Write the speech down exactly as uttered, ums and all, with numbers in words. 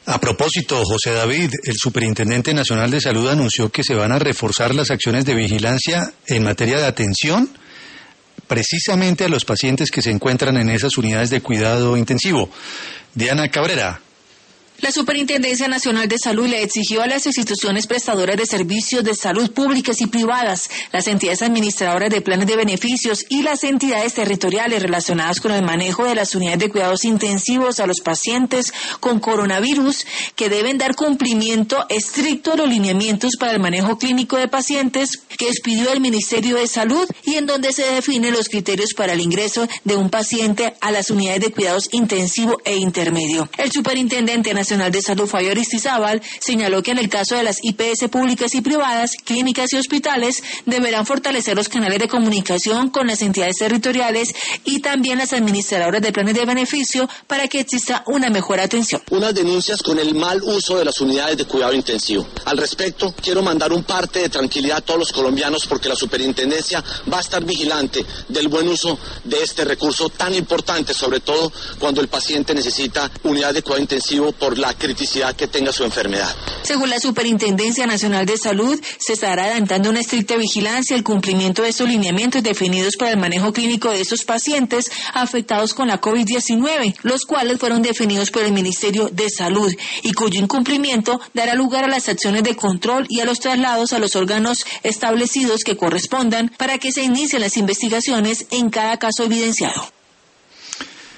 A propósito, José David, el Superintendente Nacional de Salud anunció que se van a reforzar las acciones de vigilancia en materia de atención precisamente a los pacientes que se encuentran en esas unidades de cuidado intensivo. Diana Cabrera. La Superintendencia Nacional de Salud le exigió a las instituciones prestadoras de servicios de salud públicas y privadas, las entidades administradoras de planes de beneficios y las entidades territoriales relacionadas con el manejo de las unidades de cuidados intensivos a los pacientes con coronavirus, que deben dar cumplimiento estricto a los lineamientos para el manejo clínico de pacientes que expidió el Ministerio de Salud y en donde se definen los criterios para el ingreso de un paciente a las unidades de cuidados intensivo e intermedio. El Superintendente Nacional Nacional de Salud, Fabio Aristizábal, señaló que en el caso de las I P S públicas y privadas, clínicas y hospitales, deberán fortalecer los canales de comunicación con las entidades territoriales y también las administradoras de planes de beneficio para que exista una mejor atención. Unas denuncias con el mal uso de las unidades de cuidado intensivo. Al respecto, quiero mandar un parte de tranquilidad a todos los colombianos porque la superintendencia va a estar vigilante del buen uso de este recurso tan importante, sobre todo cuando el paciente necesita unidad de cuidado intensivo por la criticidad que tenga su enfermedad. Según la Superintendencia Nacional de Salud, se estará adelantando una estricta vigilancia al cumplimiento de estos lineamientos definidos para el manejo clínico de estos pacientes afectados con la COVID diecinueve, los cuales fueron definidos por el Ministerio de Salud y cuyo incumplimiento dará lugar a las acciones de control y a los traslados a los órganos establecidos que correspondan para que se inicien las investigaciones en cada caso evidenciado.